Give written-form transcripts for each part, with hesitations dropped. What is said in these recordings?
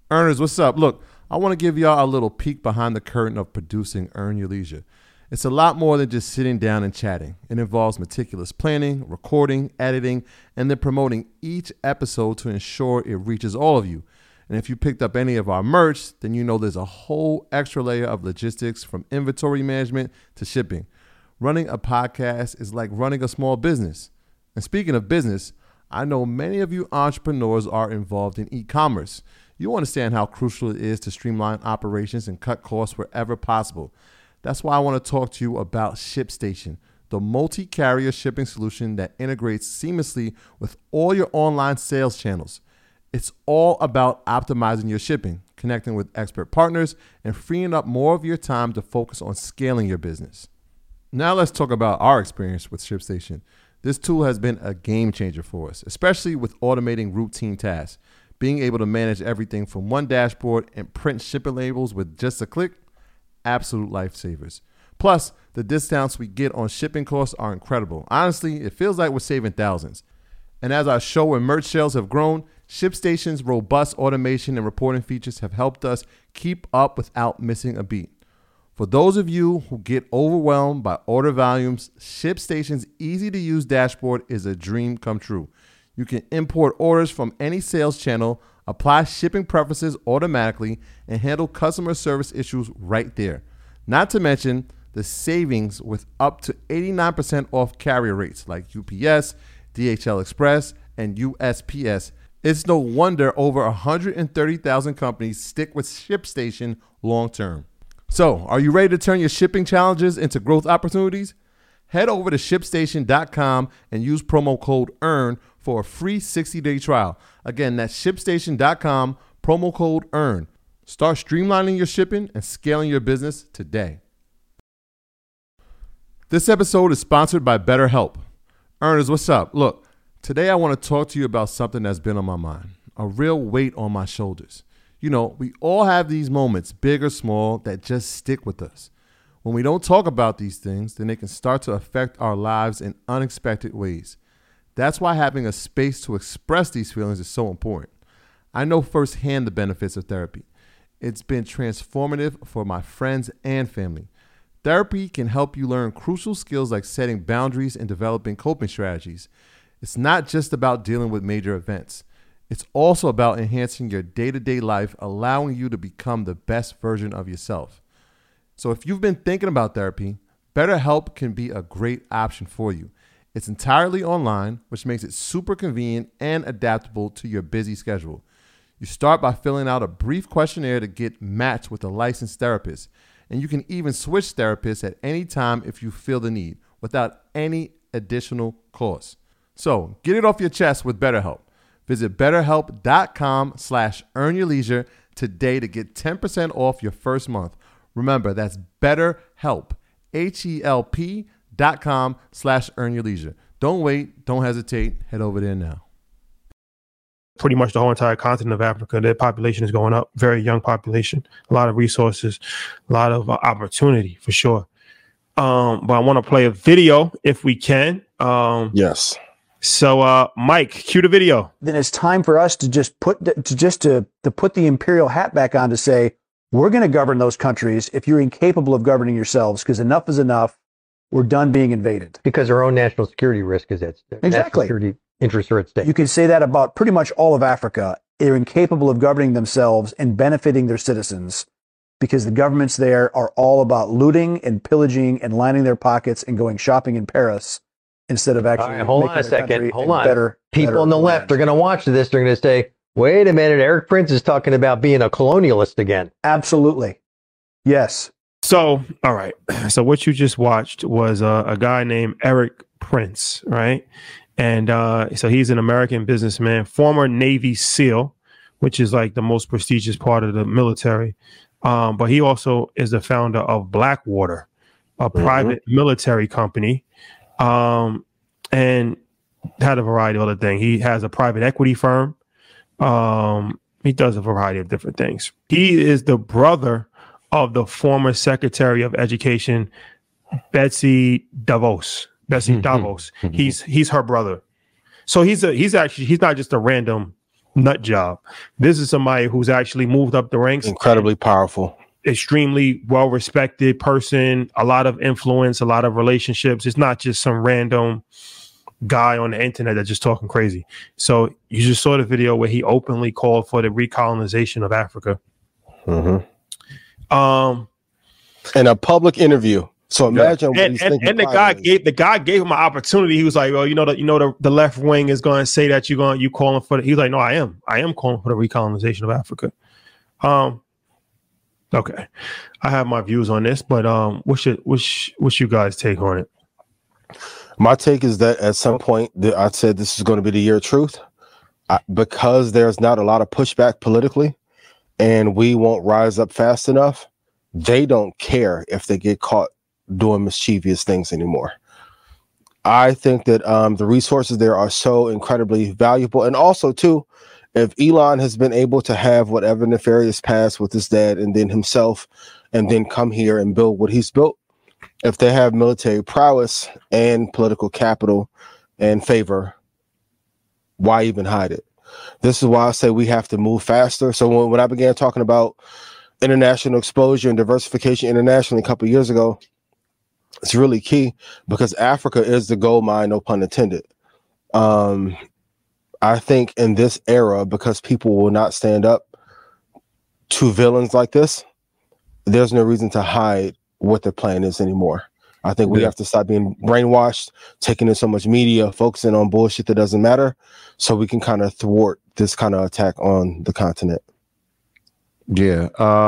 Earners, what's up? Look, I want to give y'all a little peek behind the curtain of producing Earn Your Leisure. It's a lot more than just sitting down and chatting. It involves meticulous planning, recording, editing, and then promoting each episode to ensure it reaches all of you. And if you picked up any of our merch, then you know there's a whole extra layer of logistics from inventory management to shipping. Running a podcast is like running a small business. And speaking of business, I know many of you entrepreneurs are involved in e-commerce. You understand how crucial it is to streamline operations and cut costs wherever possible. That's why I want to talk to you about ShipStation, the multi-carrier shipping solution that integrates seamlessly with all your online sales channels. It's all about optimizing your shipping, connecting with expert partners, and freeing up more of your time to focus on scaling your business. Now let's talk about our experience with ShipStation. This tool has been a game changer for us, especially with automating routine tasks. Being able to manage everything from one dashboard and print shipping labels with just a click, absolute lifesavers. Plus, the discounts we get on shipping costs are incredible. Honestly, it feels like we're saving thousands. And as our show and merch sales have grown, ShipStation's robust automation and reporting features have helped us keep up without missing a beat. For those of you who get overwhelmed by order volumes, ShipStation's easy-to-use dashboard is a dream come true. You can import orders from any sales channel, apply shipping preferences automatically, and handle customer service issues right there. Not to mention the savings with up to 89% off carrier rates like UPS, DHL Express, and USPS. It's no wonder over 130,000 companies stick with ShipStation long term. So, are you ready to turn your shipping challenges into growth opportunities? Head over to ShipStation.com and use promo code EARN for a free 60-day trial. Again, that's ShipStation.com, promo code EARN. Start streamlining your shipping and scaling your business today. This episode is sponsored by BetterHelp. Earners, what's up? Look, today I want to talk to you about something that's been on my mind, a real weight on my shoulders. You know, we all have these moments, big or small, that just stick with us. When we don't talk about these things, then they can start to affect our lives in unexpected ways. That's why having a space to express these feelings is so important. I know firsthand the benefits of therapy. It's been transformative for my friends and family. Therapy can help you learn crucial skills like setting boundaries and developing coping strategies. It's not just about dealing with major events. It's also about enhancing your day-to-day life, allowing you to become the best version of yourself. So if you've been thinking about therapy, BetterHelp can be a great option for you. It's entirely online, which makes it super convenient and adaptable to your busy schedule. You start by filling out a brief questionnaire to get matched with a licensed therapist, and you can even switch therapists at any time if you feel the need, without any additional cost. So get it off your chest with BetterHelp. Visit BetterHelp.com/earnyourleisure today to get 10% off your first month. Remember, that's BetterHelp, HELP.com/earnyourleisure. Don't wait. Don't hesitate. Head over there now. Pretty much the whole entire continent of Africa, their population is going up. Very young population, a lot of resources, a lot of opportunity for sure. But I want to play a video if we can. Yes. So, Mike, cue the video. Then it's time for us to just put the imperial hat back on to say, we're going to govern those countries if you're incapable of governing yourselves, because enough is enough. We're done being invaded. Because our own national security risk is at stake. Exactly. National security interests are at stake. You can say that about pretty much all of Africa. They're incapable of governing themselves and benefiting their citizens because the governments there are all about looting and pillaging and lining their pockets and going shopping in Paris instead of actually hold on a second. Hold on. Better People on the left are going to watch this. They're going to say, wait a minute, Eric Prince is talking about being a colonialist again. Absolutely. Yes. So, all right. So what you just watched was a guy named Eric Prince, right? And so he's an American businessman, former Navy SEAL, which is like the most prestigious part of the military. But he also is the founder of Blackwater, a private military company, and had a variety of other things. He has a private equity firm. He does a variety of different things. He is the brother of the former Secretary of Education, Betsy DeVos. He's her brother. So he's not just a random nut job. This is somebody who's actually moved up the ranks. Incredibly powerful. Extremely well-respected person, a lot of influence, a lot of relationships. It's not just some random guy on the internet that's just talking crazy. So you just saw the video where he openly called for the recolonization of Africa. In a public interview. So imagine what he's thinking. And the guy gave him an opportunity. He was like, "Well, the left wing is going to say that you calling for." He's like, "No, I am calling for the recolonization of Africa." Okay, I have my views on this, but what's you guys' take on it? My take is that at some point, I said this is going to be the year of truth, because there's not a lot of pushback politically, and we won't rise up fast enough. They don't care if they get caught doing mischievous things anymore. I think that the resources there are so incredibly valuable, and also too, if Elon has been able to have whatever nefarious past with his dad and then himself, and then come here and build what he's built, if they have military prowess and political capital and favor, why even hide it? This is why I say we have to move faster. So when I began talking about international exposure and diversification internationally a couple of years ago, it's really key, because Africa is the gold mine, no pun intended. I think in this era, because people will not stand up to villains like this, there's no reason to hide what their plan is anymore. I think we have to stop being brainwashed, taking in so much media, focusing on bullshit that doesn't matter, so we can kind of thwart this kind of attack on the continent. Yeah.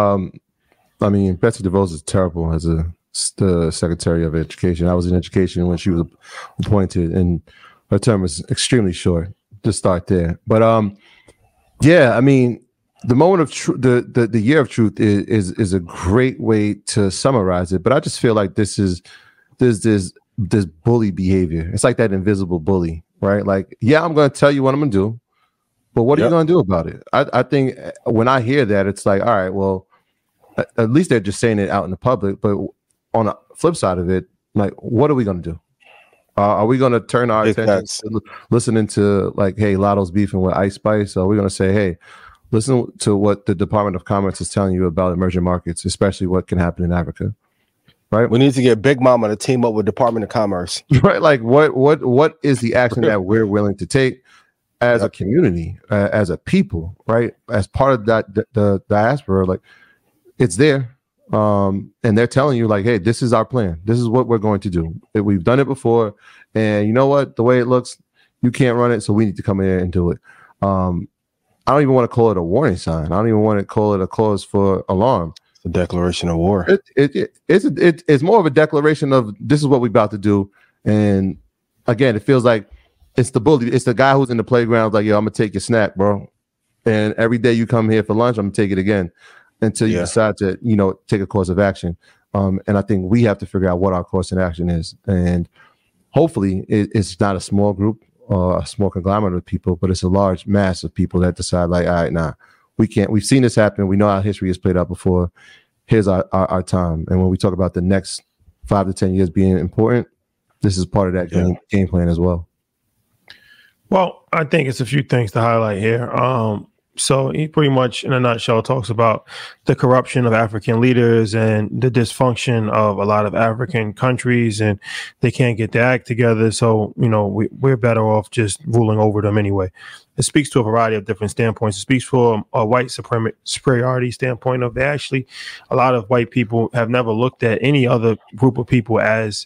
I mean, Betsy DeVos is terrible as the Secretary of Education. I was in education when she was appointed, and her term was extremely short. To start there. But yeah, I mean, the moment of truth, the year of truth is a great way to summarize it. But I just feel like there's this bully behavior. It's like that invisible bully, right? Like, yeah, I'm going to tell you what I'm going to do, but what are you going to do about it? I think when I hear that, it's like, all right, well, at least they're just saying it out in the public. But on the flip side of it, like, what are we going to do? Are we going to turn our attention to listening to, like, hey, Lotto's beefing with Ice Spice? Or are we going to say, hey, listen to what the Department of Commerce is telling you about emerging markets, especially what can happen in Africa? Right? We need to get Big Mama to team up with Department of Commerce. Right? Like, what is the action that we're willing to take as a community, as a people, right? As part of that the diaspora, like, it's there. And they're telling you, like, hey, this is our plan. This is what we're going to do. We've done it before. And you know what? The way it looks, you can't run it. So we need to come in and do it. I don't even want to call it a warning sign. I don't even want to call it a cause for alarm. It's a declaration of war. It's more of a declaration of this is what we're about to do. And again, it feels like it's the bully. It's the guy who's in the playground, like, yo, I'm going to take your snack, bro. And every day you come here for lunch, I'm going to take it again. Until you decide to, take a course of action. And I think we have to figure out what our course of action is. And hopefully it's not a small group or a small conglomerate of people, but it's a large mass of people that decide, like, all right, nah, we can't. We've seen this happen. We know how history has played out before. Here's our time. And when we talk about the next 5 to 10 years being important, this is part of that game plan as well. Well, I think it's a few things to highlight here. So he pretty much, in a nutshell, talks about the corruption of African leaders and the dysfunction of a lot of African countries, and they can't get their act together. So, we're better off just ruling over them anyway. It speaks to a variety of different standpoints. It speaks for a white superiority standpoint of actually a lot of white people have never looked at any other group of people as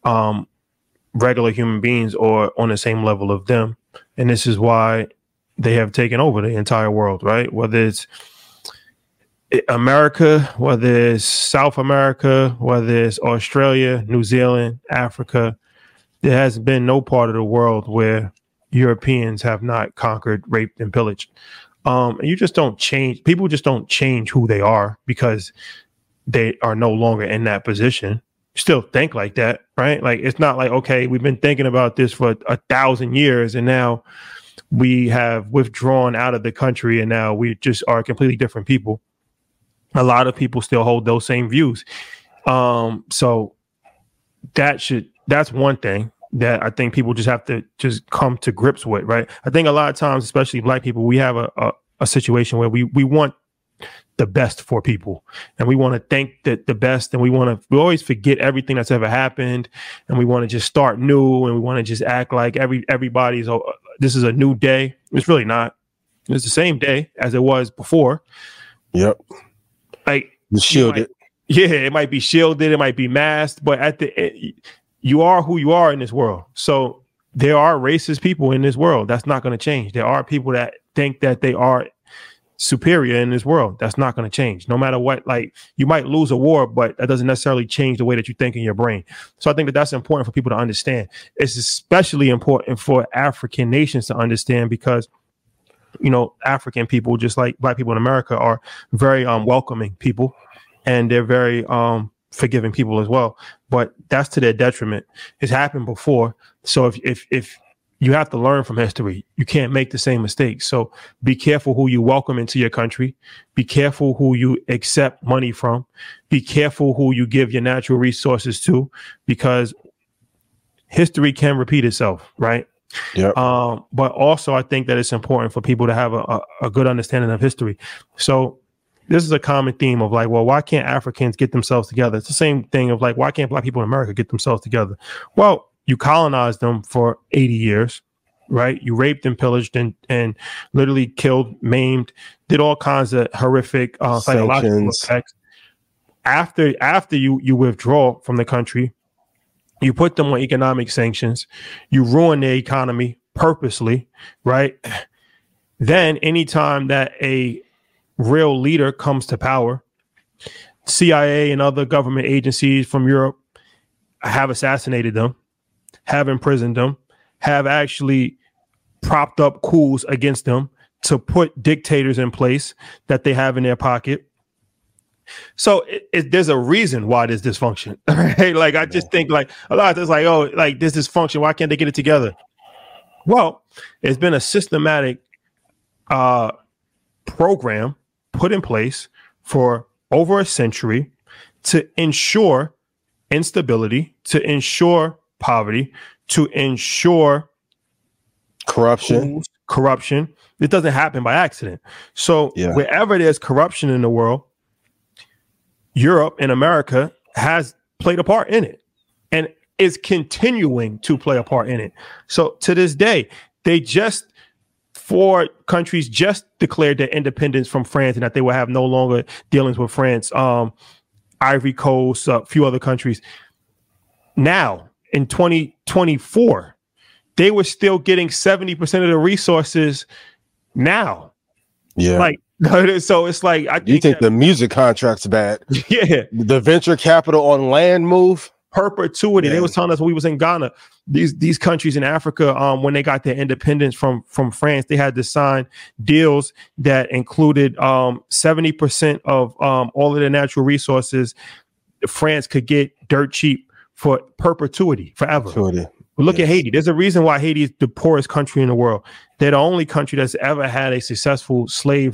regular human beings or on the same level of them. And this is why they have taken over the entire world, right? Whether it's America, whether it's South America, whether it's Australia, New Zealand, Africa, there has been no part of the world where Europeans have not conquered, raped, and pillaged. And you just don't change. People just don't change who they are because they are no longer in that position. Still think like that, right? Like, it's not like, okay, we've been thinking about this for 1,000 years and now we have withdrawn out of the country and now we just are completely different people. A lot of people still hold those same views. So that's one thing. that I think people just have to just come to grips with, right? I think a lot of times, especially Black people, we have a situation where we want the best for people, and we want to think that the best, and we always forget everything that's ever happened, and we want to just start new, and we want to just act like everybody's this is a new day. It's really not. It's the same day as it was before. Yep. Like shielded. It might be shielded, it might be masked, but at the end, you are who you are in this world. So there are racist people in this world. That's not going to change. There are people that think that they are superior in this world. That's not going to change. No matter what, like, you might lose a war, but that doesn't necessarily change the way that you think in your brain. So I think that that's important for people to understand. It's especially important for African nations to understand because, you know, African people, just like Black people in America, are very welcoming people, and they're very forgiving people as well. But that's to their detriment. It's happened before. So if you have to learn from history, you can't make the same mistakes. So be careful who you welcome into your country. Be careful who you accept money from. Be careful who you give your natural resources to, because history can repeat itself, right? Yep. But also, I think that it's important for people to have a good understanding of history. So this is a common theme of like, well, why can't Africans get themselves together? It's the same thing of like, why can't Black people in America get themselves together? Well, you colonized them for 80 years, right? You raped and pillaged and literally killed, maimed, did all kinds of horrific psychological effects. After you withdraw from the country, you put them on economic sanctions, you ruin their economy purposely, right? Then anytime that a real leader comes to power, CIA and other government agencies from Europe have assassinated them, have imprisoned them, have actually propped up coups against them to put dictators in place that they have in their pocket. So there's a reason why there's dysfunction, right? Like, I just think like a lot of it's like, oh, like this dysfunction, why can't they get it together? Well, it's been a systematic program put in place for over a century to ensure instability, to ensure poverty, to ensure corruption. It doesn't happen by accident. So wherever there's corruption in the world, Europe and America has played a part in it and is continuing to play a part in it. So to this day, four countries just declared their independence from France and that they will have no longer dealings with France. Ivory Coast, a few other countries. Now, in 2024, they were still getting 70% of the resources now. Yeah. Like, so it's like, you think the music contract's bad? Yeah. The venture capital on land move? Perpetuity. Yeah. They was telling us when we was in Ghana, these countries in Africa, when they got their independence from France, they had to sign deals that included 70% of all of their natural resources. France could get dirt cheap for perpetuity, forever. But look at Haiti. There's a reason why Haiti is the poorest country in the world. They're the only country that's ever had a successful slave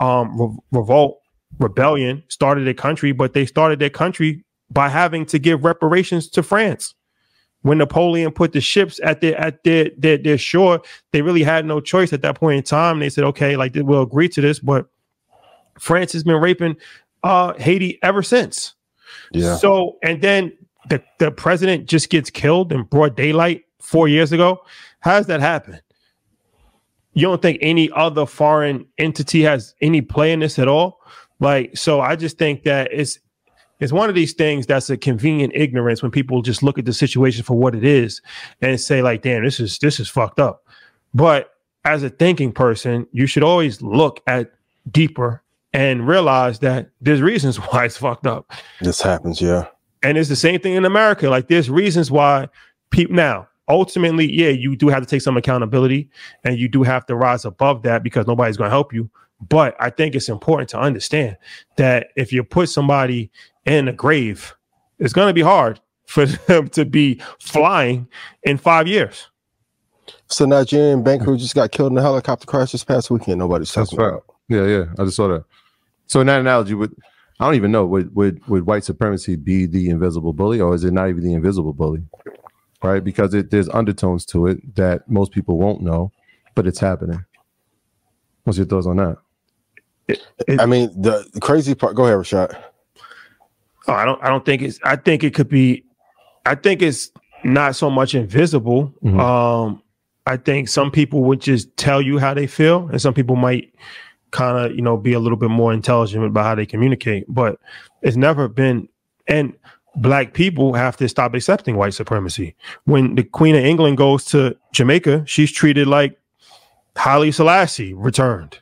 rebellion, started their country, but they started their country by having to give reparations to France. When Napoleon put the ships at their shore, they really had no choice at that point in time. They said, okay, like, we'll agree to this, but France has been raping Haiti ever since. Yeah. So, and then the president just gets killed in broad daylight 4 years ago. How does that happen? You don't think any other foreign entity has any play in this at all? Like, so I just think that it's one of these things that's a convenient ignorance when people just look at the situation for what it is and say like, damn, this is fucked up. But as a thinking person, you should always look at deeper and realize that there's reasons why it's fucked up. This happens, yeah. And it's the same thing in America. Like, there's reasons why people now, ultimately, yeah, you do have to take some accountability and you do have to rise above that because nobody's going to help you. But I think it's important to understand that if you put somebody in a grave, it's going to be hard for them to be flying in 5 years. So Nigerian banker who just got killed in a helicopter crash this past weekend, nobody's talking about. Yeah. I just saw that. So in that analogy, I don't even know, would white supremacy be the invisible bully, or is it not even the invisible bully? right? Because there's undertones to it that most people won't know, but it's happening. What's your thoughts on that? I mean, the crazy part. Go ahead, Rashad. Oh, I don't think it's. I think it could be. I think it's not so much invisible. I think some people would just tell you how they feel, and some people might kind of, be a little bit more intelligent about how they communicate. But it's never been. And Black people have to stop accepting white supremacy. When the Queen of England goes to Jamaica, she's treated like Haile Selassie returned.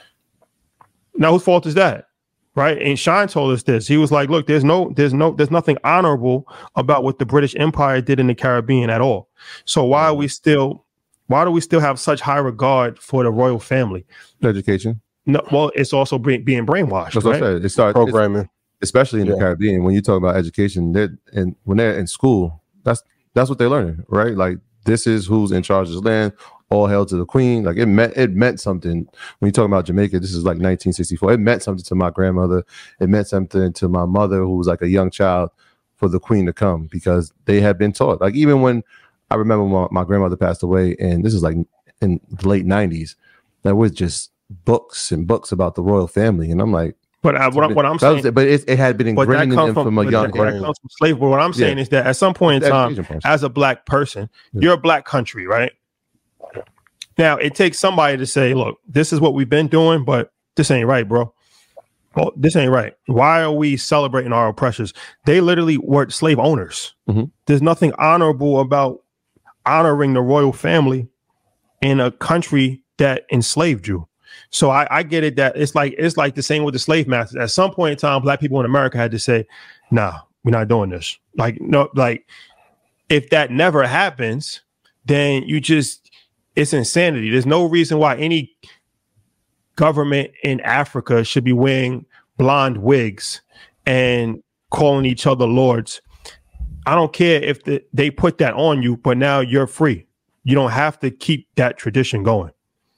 Now, whose fault is that? Right? And Shine told us this. He was like, look, there's nothing honorable about what the British Empire did in the Caribbean at all. So why do we still have such high regard for the royal family? Education. No, well, it's also being brainwashed. That's right? what I said. It starts Programming. especially in the Caribbean. When you talk about education, when they're in school, that's what they're learning, right? Like, this is who's in charge of the land. All hail to the Queen. Like, it meant something. When you talk about Jamaica, this is like 1964. It meant something to my grandmother. It meant something to my mother, who was like a young child, for the Queen to come, because they had been taught. Like, even when I remember my grandmother passed away, and this is like in the late 90s, there was just books and books about the royal family, and I'm like, but what I'm saying, but it had been ingrained in them from a young age. That comes from slavery. But what I'm saying is that at some point in time, as a Black person, you're a Black country, right? Now, it takes somebody to say, look, this is what we've been doing, but this ain't right, bro. Well, this ain't right. Why are we celebrating our oppressors? They literally were slave owners. There's nothing honorable about honoring the royal family in a country that enslaved you. So I get it that it's like the same with the slave masters. At some point in time, Black people in America had to say, nah, we're not doing this. Like, no, like, if that never happens, then it's insanity. There's no reason why any government in Africa should be wearing blonde wigs and calling each other lords. I don't care if they put that on you, but now you're free. You don't have to keep that tradition going.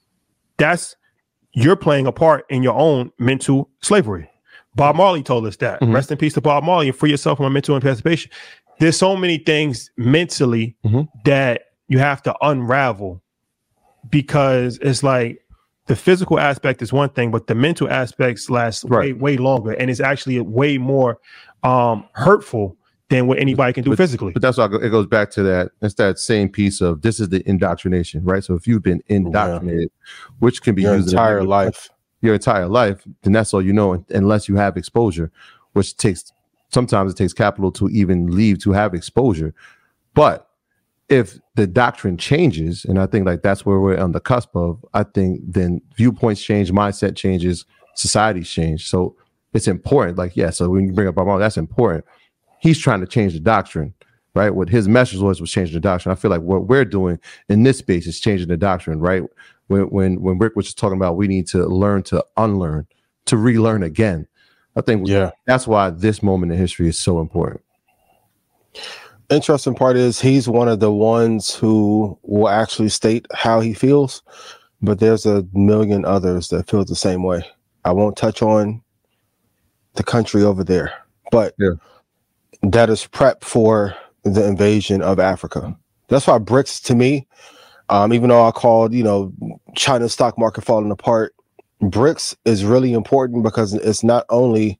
You're playing a part in your own mental slavery. Bob Marley told us that. Rest in peace to Bob Marley, and free yourself from a mental emancipation. There's so many things mentally that you have to unravel, because it's like the physical aspect is one thing, but the mental aspects last way longer, and it's actually way more hurtful than what anybody can do physically. But that's why it goes back to that. It's that same piece of, this is the indoctrination, right? So if you've been indoctrinated, which can be your used entire life, then that's all you know, unless you have exposure, which sometimes it takes capital to even leave to have exposure. But if the doctrine changes, and I think like that's where we're on the cusp of, I think then viewpoints change, mindset changes, societies change. So it's important. Like, so when you bring up Bob Marley, that's important. He's trying to change the doctrine, right? What his message was changing the doctrine. I feel like what we're doing in this space is changing the doctrine, right? When Rick was just talking about, we need to learn to unlearn, to relearn again. I think that's why this moment in history is so important. Interesting part is he's one of the ones who will actually state how he feels, but there's a million others that feel the same way. I won't touch on the country over there, but that is prep for the invasion of Africa. That's why BRICS, to me, even though I called, China's stock market falling apart, BRICS is really important because it's not only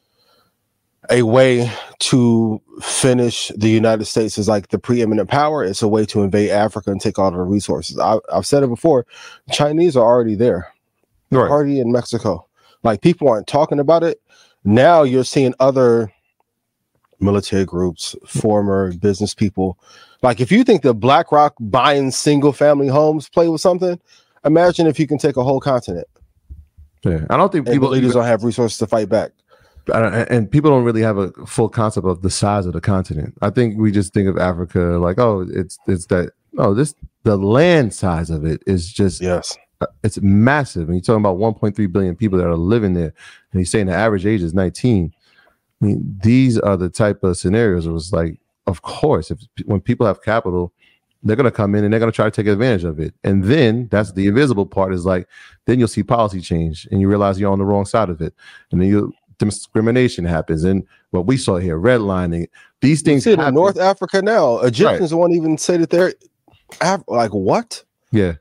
a way to finish the United States as like the preeminent power, it's a way to invade Africa and take all of the resources. I've said it before, Chinese are already there. They're already in Mexico. Like, people aren't talking about it. Now you're seeing other military groups, former business people. Like, if you think that BlackRock buying single family homes play with something, imagine if you can take a whole continent. Yeah, I don't think people leaders don't have resources to fight back. And people don't really have a full concept of the size of the continent. I think we just think of Africa like, it's that. No, the land size of it is just it's massive. And you're talking about 1.3 billion people that are living there, and he's saying the average age is 19. I mean, these are the type of scenarios where it's like, of course, when people have capital, they're going to come in and they're going to try to take advantage of it. And then that's the invisible part, is like, then you'll see policy change and you realize you're on the wrong side of it. And then discrimination happens, and what we saw here, redlining. These things See, in happen. North Africa now, Egyptians won't even say that they're like what? Yeah.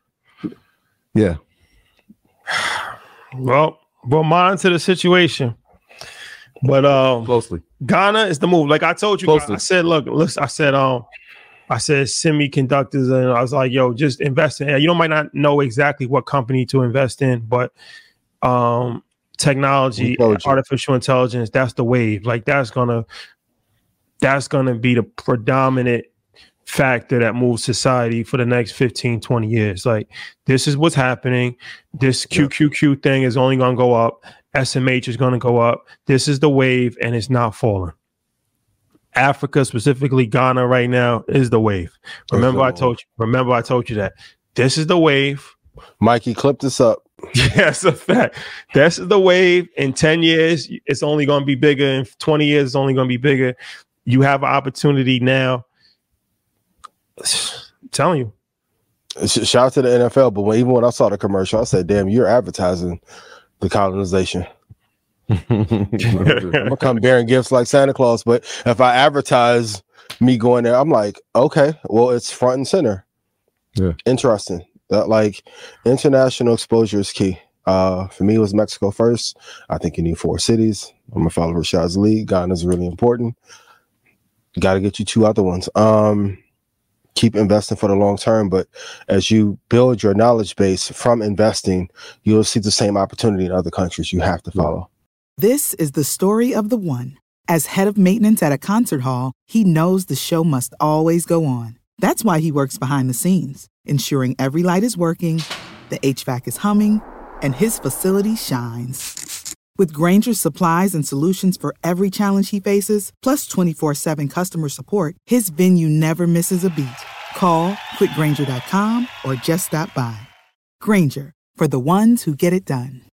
Well, we'll monitor the situation. But Closely. Ghana is the move. Like I told you, Closely. I said, look, listen, I said semiconductors, and I was like, yo, just invest in. You might not know exactly what company to invest in, but technology, artificial intelligence, that's the wave. Like that's gonna be the predominant factor that moves society for the next 15, 20 years. Like this is what's happening. This QQQ thing is only going to go up. SMH is going to go up. This is the wave, and it's not falling. Africa, specifically Ghana right now, is the wave. Remember I told you that. This is the wave. Mikey, clip this up. Yes, a fact. This is the wave. In 10 years, it's only going to be bigger. In 20 years, it's only going to be bigger. You have an opportunity now. I'm telling you. Shout out to the NFL, but even when I saw the commercial, I said, damn, you're advertising the colonization. I'm gonna come bearing gifts like Santa Claus, but if I advertise me going there, I'm like, okay, well, it's front and center. Yeah. Interesting. That like international exposure is key. For me, it was Mexico first. I think you need 4 cities. I'm a follower of Rashad's league. Ghana's really important. Got to get you 2 other ones. Keep investing for the long term, but as you build your knowledge base from investing, you'll see the same opportunity in other countries. You have to follow. This is the story of the one. As head of maintenance at a concert hall, he knows the show must always go on. That's why he works behind the scenes, ensuring every light is working, the HVAC is humming, and his facility shines. With Grainger's supplies and solutions for every challenge he faces, plus 24/7 customer support, his venue never misses a beat. Call quickgrainger.com or just stop by. Grainger, for the ones who get it done.